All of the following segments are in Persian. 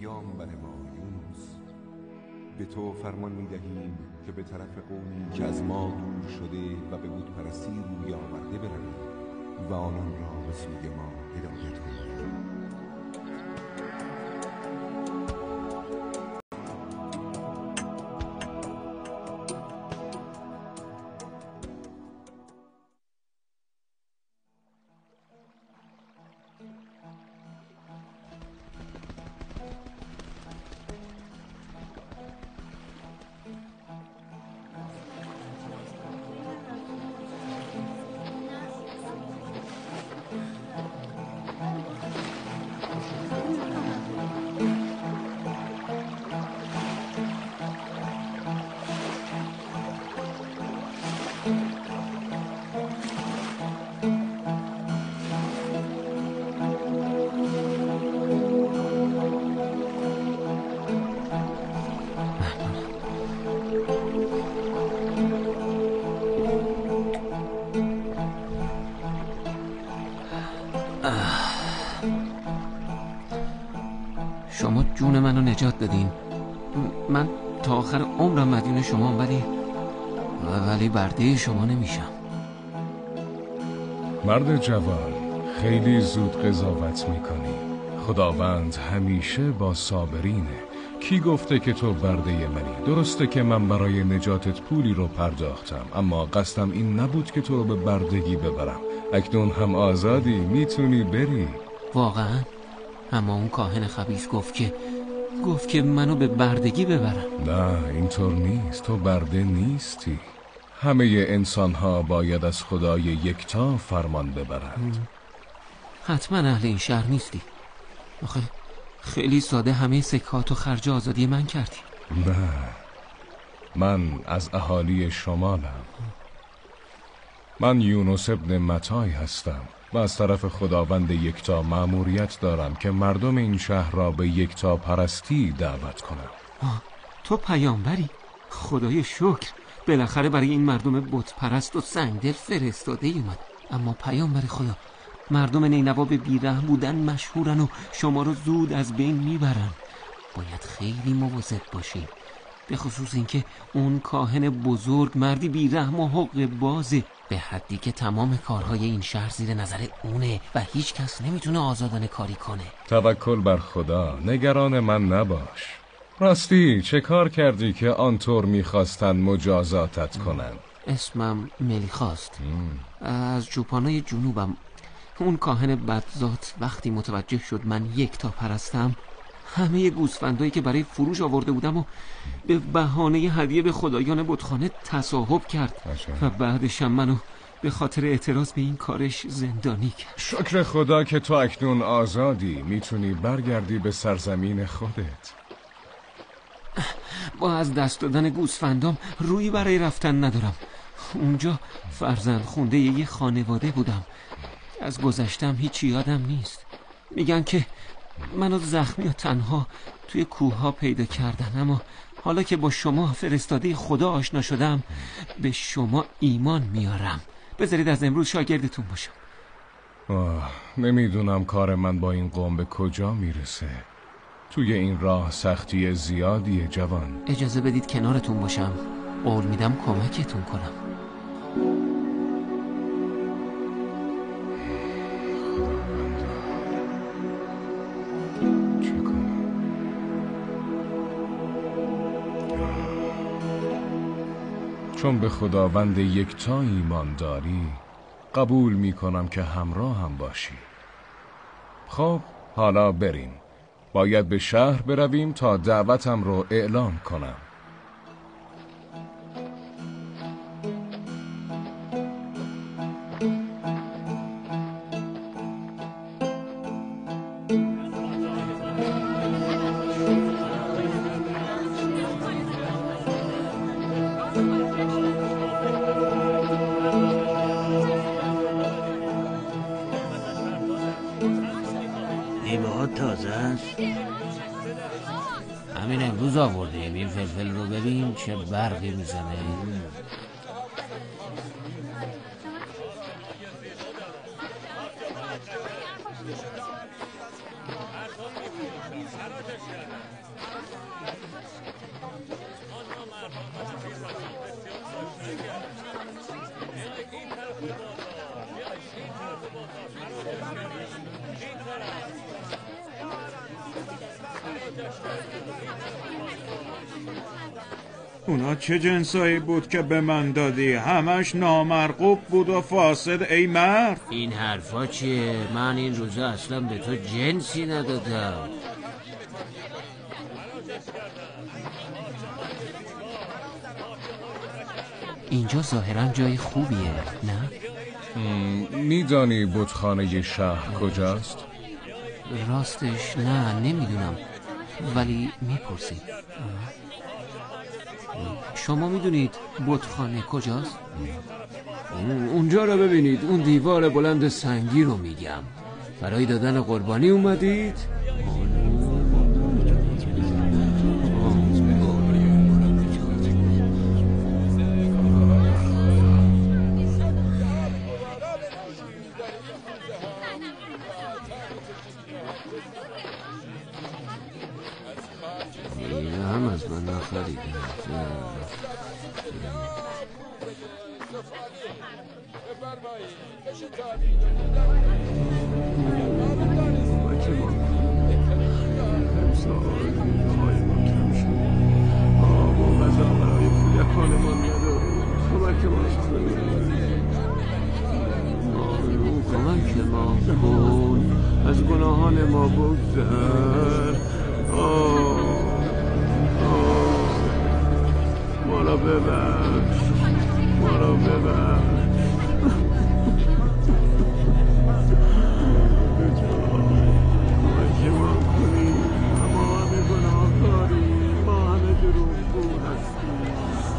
پیام بر ما یونس. به تو فرمان می‌دهیم که به طرف قومی که از ما دور شده و به بت پرستی روی آورده برویم و آنان را به سوی ما هدایت کنیم. شما جون منو نجات دادین. من تا آخر عمرم مدیون شما، ولی برده شما نمیشم. مرد جوان، خیلی زود قضاوت میکنی. خداوند همیشه با صابرینه. کی گفته که تو برده منی؟ درسته که من برای نجاتت پولی رو پرداختم، اما قصدم این نبود که تو رو به بردگی ببرم. اکنون هم آزادی، میتونی بری. واقعا؟ اما اون کاهن خبیث گفت که منو به بردگی ببرن. نه، اینطور نیست. تو برده نیستی. همه انسان‌ها باید از خدای یکتا فرمان ببرند. حتما اهل این شهر نیستی. آخه خیلی ساده همه سکات و خرج آزادی من کردی. نه، من از اهالی شمالم. من یونس ابن متی هستم و از طرف خداوند یکتا مأموریت دارم که مردم این شهر را به یکتا پرستی دعوت کنم. تو پیامبری؟ خدای شکر، بالاخره برای این مردم بت پرست و سنگدل فرستاده ای اومد. اما پیامبر خدا، مردم نینوا به بیرحم بودن مشهورن و شما رو زود از بین میبرن. باید خیلی مواظب باشی، به خصوص اینکه اون کاهن بزرگ مردی بیرحم و حق بازه، به حدی که تمام کارهای این شهر زیر نظر اونه و هیچ کس نمیتونه آزادانه کاری کنه. توکل بر خدا، نگران من نباش. راستی چه کار کردی که آنطور میخواستن مجازاتت کنن؟ اسمم ملیخاست. از جوپانای جنوبم. اون کاهن بدذات وقتی متوجه شد من یکتا پرستم، همه گوسفندایی که برای فروش آورده بودم و به بهانه هدیه به خدایان بتخانه تصاحب کرد و بعدش هم منو به خاطر اعتراض به این کارش زندانی کرد. شکر خدا که تو اکنون آزادی، میتونی برگردی به سرزمین خودت. با از دست دادن گوسفندام روی برای رفتن ندارم. اونجا فرزند خونده یه خانواده بودم. از گذشتم هیچ یادم نیست. میگن که منو زخمی و تنها توی کوه‌ها پیدا کردن، اما حالا که با شما فرستاده خدا آشنا شدم به شما ایمان میارم. بذارید از امروز شاگردتون باشم. نمیدونم کار من با این قوم به کجا میرسه. توی این راه سختی زیادیه جوان. اجازه بدید کنارتون باشم. قول میدم کمکتون کنم. چون به خداوند یکتا ایمان داری، قبول میکنم که همراه هم باشی. خب حالا بریم. باید به شهر برویم تا دعوتم رو اعلام کنم. تازه است. همین امروز آوردیم. این فلفل رو ببین چه برقی میزنه. اونا چه جنسایی بود که به من دادی؟ همش نامرغوب بود و فاسد ای مرد. این حرفا چیه؟ من این روزا اصلا به تو جنسی ندادم. اینجا ظاهرا جای خوبیه، نه؟ میدانی بتخانه شهر کجاست؟ راستش نه، نمیدونم، ولی میپرسید. شما میدونید بتخانه کجاست؟ اونجا رو ببینید، اون دیوار بلند سنگی رو میگم. برای دادن قربانی اومدید؟ هم از من نخریدم. کمک ما کن، از گناهان ما بگذر. ما را ببخش، ما را ببخش. کمک ما کنی، ما همه گناهکاریم، ما همه دروغگو هستیم.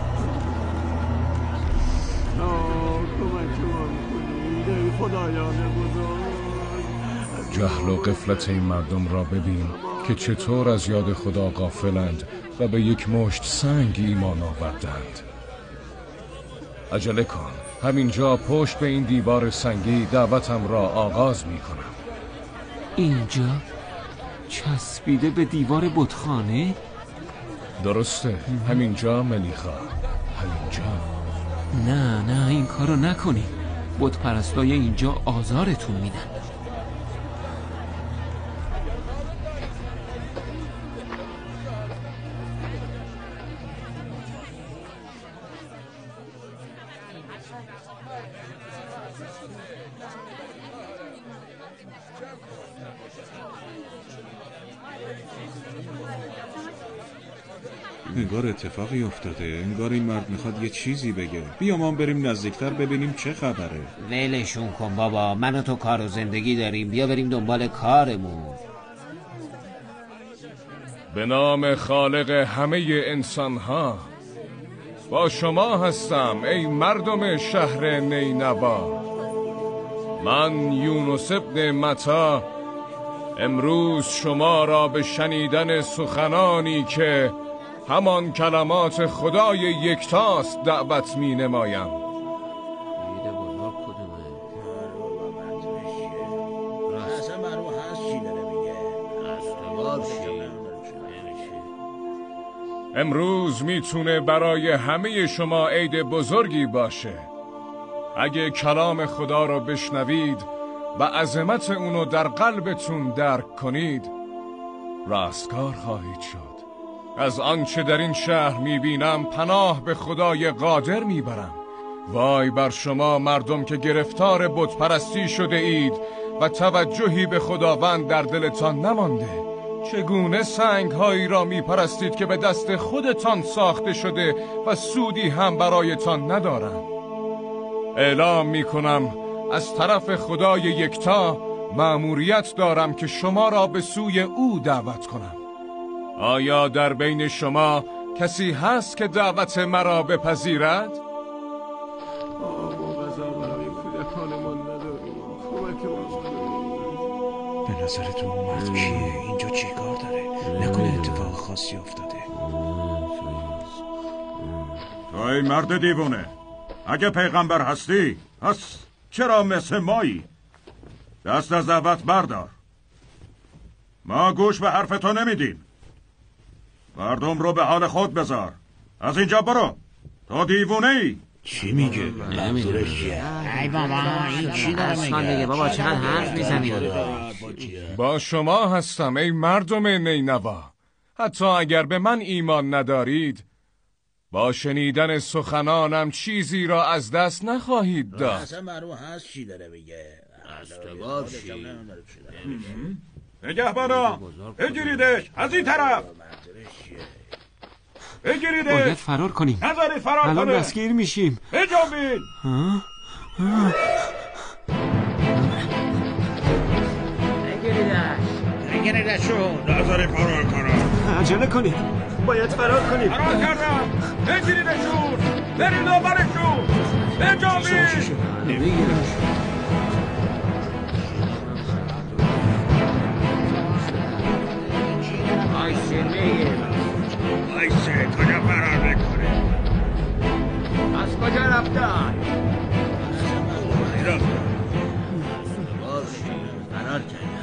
کمک ما کنی ای خدایان بزرگ. جهل و غفلت این مردم را ببین که چطور از یاد خدا غافلند و به یک مشت سنگ ایمان آوردند. عجله کن، همینجا پشت به این دیوار سنگی دعوتم را آغاز می کنم. اینجا چسبیده به دیوار بتخانه؟ درسته، همینجا ملیخا، همینجا. نه این کارو نکنی، بت پرستای اینجا آزارتون میدن. انگار اتفاقی افتاده، انگار این مرد میخواد یه چیزی بگه. بیا ما بریم نزدیکتر ببینیم چه خبره. ولشون کن بابا، من و تو کار و زندگی داریم، بیا بریم دنبال کارمون. به نام خالق همه انسانها با شما هستم ای مردم شهر نینوا. من یونس ابن متی امروز شما را به شنیدن سخنانی که همان کلمات خدای یکتاست دعوت می نمایم. ایده بزرگ کدومه؟ اصلا معروف هست چی داره میگه؟ امروز میتونه برای همه شما عید بزرگی باشه. اگه کلام خدا رو بشنوید و عظمت اونو در قلبتون درک کنید، رستگار خواهید شد. از آنچه در این شهر میبینم پناه به خدای قادر میبرم. وای بر شما مردم که گرفتار بت پرستی شده اید و توجهی به خداوند در دلتان نمانده. چگونه سنگ هایی را میپرستید که به دست خودتان ساخته شده و سودی هم برایتان ندارند. اعلام میکنم از طرف خدای یکتا مأموریت دارم که شما را به سوی او دعوت کنم. آیا در بین شما کسی هست که دعوت مرا بپذیرد؟ به نظرت اون مرد کیه؟ اینجا چی کار داره؟ نکنه اتفاق خاصی افتاده. ای مرد دیوونه، اگه پیغمبر هستی پس چرا مثل مایی؟ دست از دعوت بردار. ما گوش به حرف تو نمیدیم. مردم رو به حال خود بذار. از اینجا برو. تو دیوونه ای؟ چی میگه؟ منظورش چیه؟ ای بابا این چی داره میگه؟ بابا چقدر حرف میزنی؟ با شما هستم ای مردم نینوا. حتی اگر به من ایمان ندارید، با شنیدن سخنانم چیزی را از دست نخواهید داد. اصلا معلوم هست چی داره میگه. نگهبانا بگیریدش از این طرف. بگیریدش. باید فرار کنیم. نذارید فرار کنه. الان دستگیر میشیم. بجنبین. بگیریدشون. نذارید فرار کنه. عجله کنیم. باید فرار کنیم. فرار کردم. بگیریدشون. برید دنبالشون. بجنبین. وایسه کجا فرار میکنه؟ از کجا رفتن؟ فرار کردن.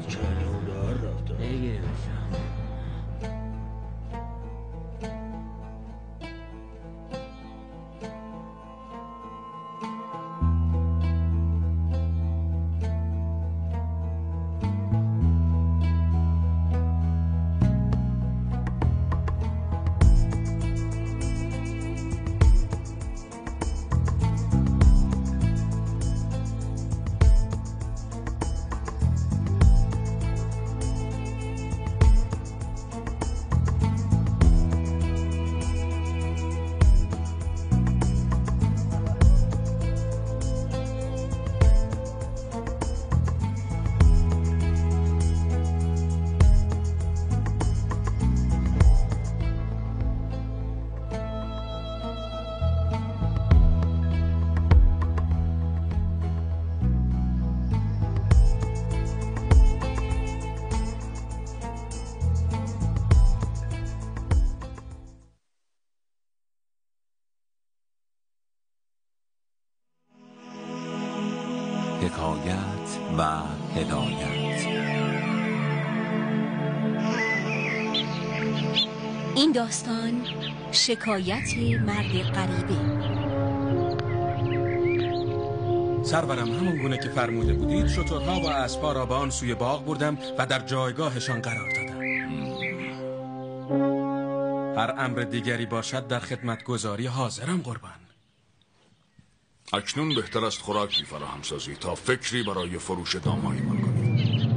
حکایت و هدایت. این داستان شکایت مرد غریبه. سرورم همون گونه که فرموده بودید شترها و اسبها را به آن سوی باغ بردم و در جایگاهشان قرار دادم. هر امر دیگری باشد در خدمتگزاری حاضرم قربان. اکنون بهتر است خوراکی فراهم سازی تا فکری برای فروش دامایمان کنید.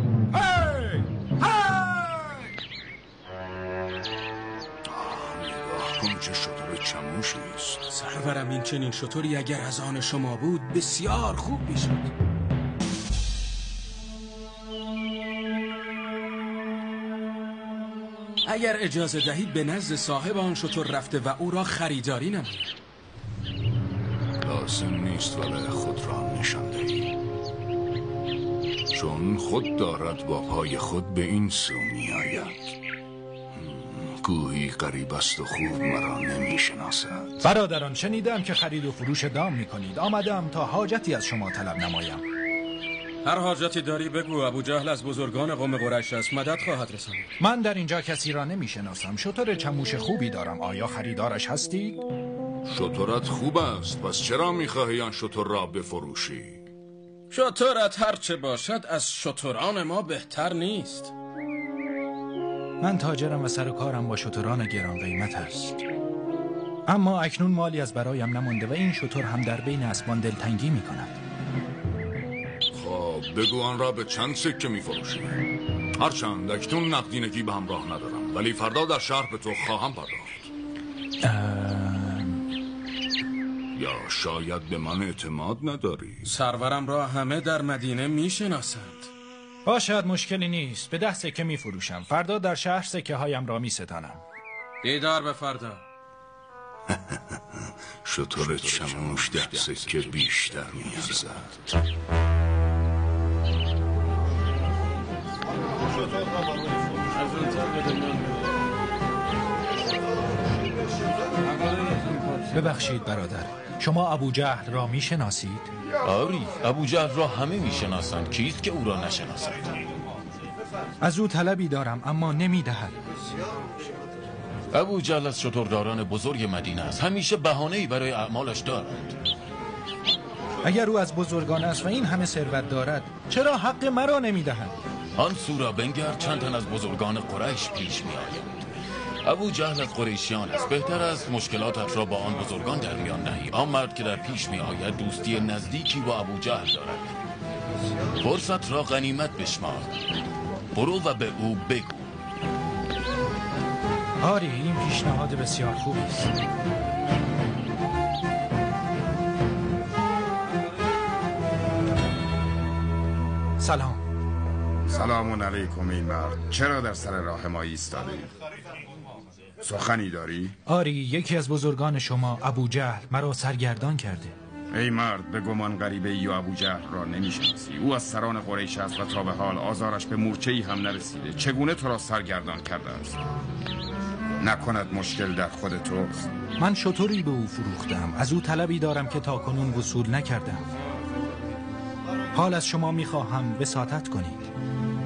نگاه کن چه شتر چموشی است. سرورم این چنین شتری اگر از آن شما بود بسیار خوب میشد. اگر اجازه دهید به نزد صاحب آن شتر رفته و او را خریداری نماید. لازم نیست ولی خود را نشان دهی، چون خود دارد با پای خود به این سو می آید. گویی غریب است و خوب مرا نمی شناسد. برادران شنیدم که خرید و فروش دام می کنید. آمدم تا حاجتی از شما طلب نمایم. هر حاجتی داری بگو. ابو جهل از بزرگان قوم قریش است، مدد خواهد رساند. من در اینجا کسی را نمی شناسم. شتر چموش خوبی دارم، آیا خریدارش هستید؟ شترت خوب است، پس چرا میخواهی آن شتر را بفروشی؟ شترت هرچه باشد از شتران ما بهتر نیست. من تاجرم و سر کارم با شتران گران قیمت است. اما اکنون مالی از برایم نمانده و این شتر هم در بین اسبان دلتنگی می کند. خب بگو آن را به چند سکه میفروشی؟ هرچند اکنون نقدینگی به همراه ندارم، ولی فردا در شهر به تو خواهم پرداخت. یا شاید به من اعتماد نداری؟ سرورم را همه در مدینه میشناسند. باشد، مشکلی نیست. به 10 سکه می فروشم. فردا در شهر سکه هایم را می ستانم. دیدار به فردا. شتر چموش 10 سکه بیشتر می ارزد. ببخشید برادر، شما ابو جهل را می شناسید؟ آری، ابو جهل را همه می شناسند. کیست که او را نشناسند؟ از او طلبی دارم اما نمی دهد. ابوجهل از شترداران بزرگ مدینه است. همیشه بهانه‌ای برای اعمالش دارد. اگر او از بزرگان است و این همه ثروت دارد، چرا حق مرا نمیدهد؟ آن سو را بنگر، چند تن از بزرگان قریش پیش می‌آیند. ابوجهل از قریشیان است. بهتر است مشکلاتت را با آن بزرگان در میان نهی. آن مرد که در پیش می‌آید دوستی نزدیکی با ابوجهل دارد. فرصت را غنیمت بشمار. برو و به او بگو. آری، این پیشنهاد بسیار خوبی است. سلام. سلام علیکم این مرد. چرا در سر راه ما ایستاده؟ سخنی داری؟ آری، یکی از بزرگان شما ابوجهل مرا سرگردان کرده. ای مرد، به گمان غریبه ای و ابوجهل را نمی‌شناسی. او از سران قریش است و تا به حال آزارش به مورچه‌ای هم نرسیده. چگونه تو را سرگردان کرده است؟ نکند مشکل در خود توست؟ من شتری به او فروختم. از او طلبی دارم که تا کنون وصول نکردم. حال از شما میخواهم وساطت کنید.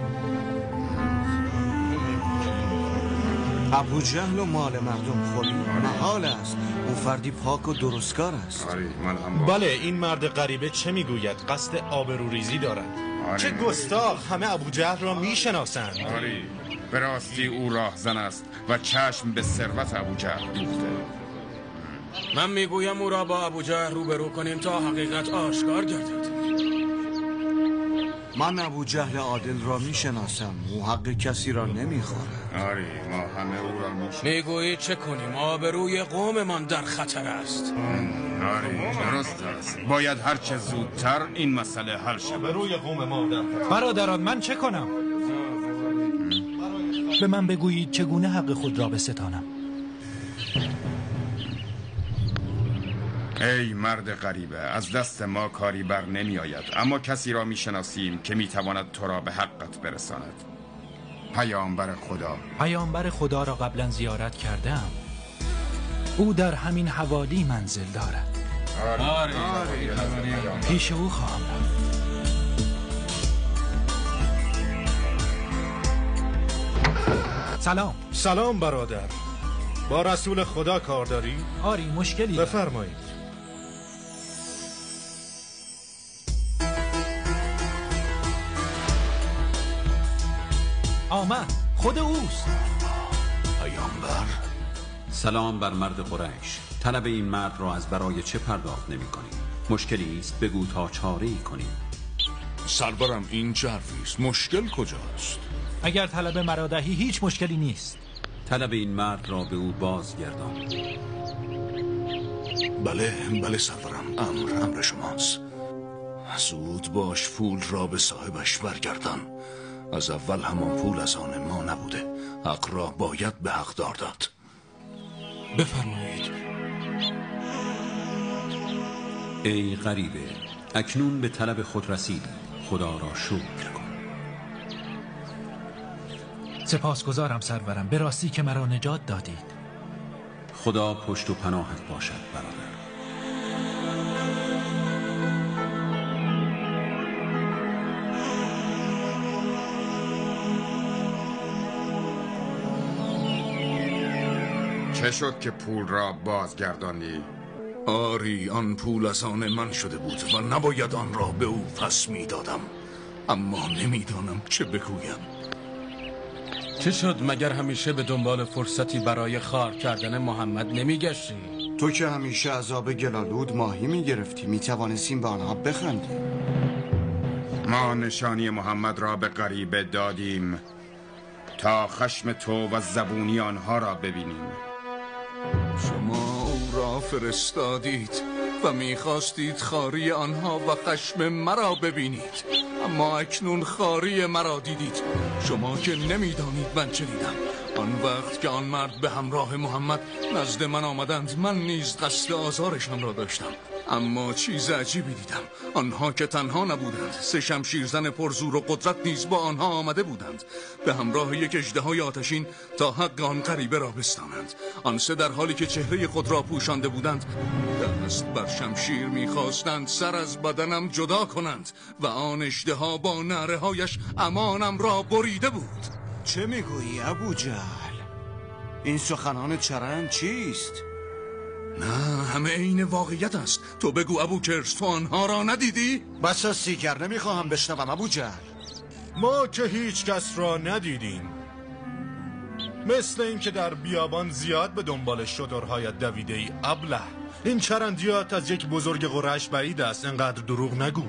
ابوجهل و مال مردم خوری محال است. او فردی پاک و درستکار است. بله، این مرد غریبه چه میگوید؟ قصد آبروریزی دارد. چه گستاخ، همه ابوجهل را میشناسند. آری، به راستی او راهزن است و چشم به ثروت ابوجهل دوخته. من میگویم او را با ابوجهل روبرو کنیم تا حقیقت آشکار گردد. من ابوجهل عادل را میشناسم. او حق کسی را نمیخورد. آری، ما همه او را میشناسیم. میگویی چه کنیم؟ آبروی قوممان در خطر است. آری، درست است. باید هرچه زودتر این مسئله حل شود. آبروی قوم ما در خطر. برادران، من چه کنم؟ به من بگویید چگونه حق خود را بستانم. ای مرد غریبه، از دست ما کاری بر نمی آید، اما کسی را می شناسیم که می تواند تو را به حقت برساند. پیامبر خدا. پیامبر خدا را قبلا زیارت کردم. او در همین حوالی منزل دارد. پیش او خواهم رفت. سلام. سلام برادر. با رسول خدا کار داری؟ آری، مشکلی دارم. بفرمایید. آمد، خود اوست. پیامبر. سلام بر مرد قریش. طلب این مرد را از برای چه پرداخت نمی کنیم؟ مشکلی است، بگو تا چاره‌ای کنیم. سرورم، این چه حرفی است؟ مشکل کجاست؟ اگر طلب مرا دهی هیچ مشکلی نیست. طلب این مرد را به او بازگردان. بله سرورم، امر شماست. زود باش، پول را به صاحبش برگردان. از اول همان پول از آن ما نبوده. حق را باید به حقدار داد. بفرمایید. ای غریبه، اکنون به طلب خود رسیدی. خدا را شکر کن. سپاسگزارم سرورم، به راستی که مرا نجات دادید. خدا پشت و پناهت باشد برادر. چه شد که پول را بازگرداندی؟ آری، آن پول از آن من شده بود و نباید آن را به او پس میدادم، اما نمیدانم چه بگویم. چه شد؟ مگر همیشه به دنبال فرصتی برای خار کردن محمد نمیگشتی؟ تو که همیشه عذاب گلالود ماهی میگرفتی، میتوانستیم به آنها بخندیم. ما نشانی محمد را به غریبه دادیم تا خشم تو و زبونی آنها را ببینیم. شما او را فرستادید و میخواستید خاری آنها و خشم مرا ببینید، اما اکنون خاری مرا دیدید. شما که نمیدانید من چه دیدم. آن وقت که آن مرد به همراه محمد نزد من آمدند، من نیز قصد آزارشان را داشتم، اما چیز عجیبی دیدم. آنها که تنها نبودند، 3 شمشیرزن پرزور و قدرت نیز با آنها آمده بودند، به همراه یک اژدهای آتشین تا حق آن غریبه را بستانند. آن 3 در حالی که چهره خود را پوشانده بودند، دست بر شمشیر می‌خواستند سر از بدنم جدا کنند و آن اژدها با نعره‌هایش امانم را بریده بود. چه میگویی ابوجهل؟ این سخنان چرند چیست؟ نه، همه عین واقعیت است. تو بگو ابوکرش، تو آنها را ندیدی؟ بس از دیگر نمیخواهم بشنوم ابوجهل. ما که هیچ کس را ندیدیم. مثل این که در بیابان زیاد به دنبال شترهایت دویده ای ابله. این چرندیات از یک بزرگ قریش بعید است. انقدر دروغ نگو.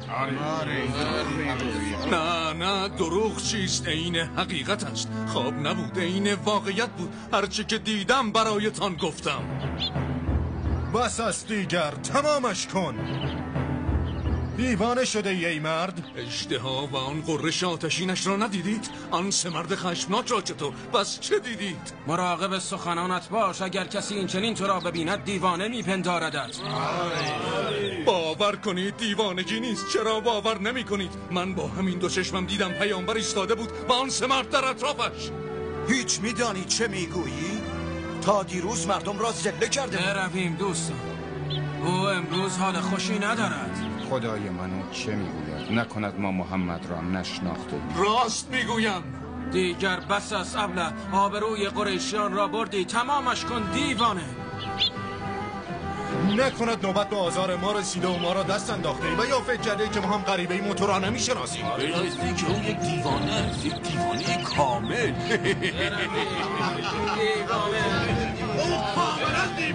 نه دروغ چیست؟ عین حقیقت است. خواب نبود، عین واقعیت بود. هرچی که دیدم برایتان گفتم. بس است دیگر، تمامش کن. دیوانه شده ای مرد؟ اژدها و آن قرش آتشینش را ندیدید؟ آن سه مرد خشمناک را چطور؟ بس چه دیدید؟ مراقب سخنانت باش. اگر کسی این چنین تو را ببیند دیوانه میپنداردت. باور کنید دیوانگی نیست. چرا باور نمی کنید؟ من با همین دو چشمم دیدم پیامبر ایستاده بود و آن سه مرد در اطرافش. هیچ میدانی چه میگویی؟ تا دیروز مردم را ذله کرده بود. برویم دوستان، او امروز حال خوشی ندارد. خدای منو چه میگوید؟ نکند ما محمد را نشناخته ایم. راست میگویم. دیگر بس است ابله. آبروی قریشیان را بردی، تمامش کن دیوانه. نکند نوبت به آزار ما رسیده و ما را دست انداخته ای و یا فکر کرده که ما هم غریبه ای تو را نمیشناسیم. بایستی که اون یک دیوانه است، یک دیوانه کامل. او کاملا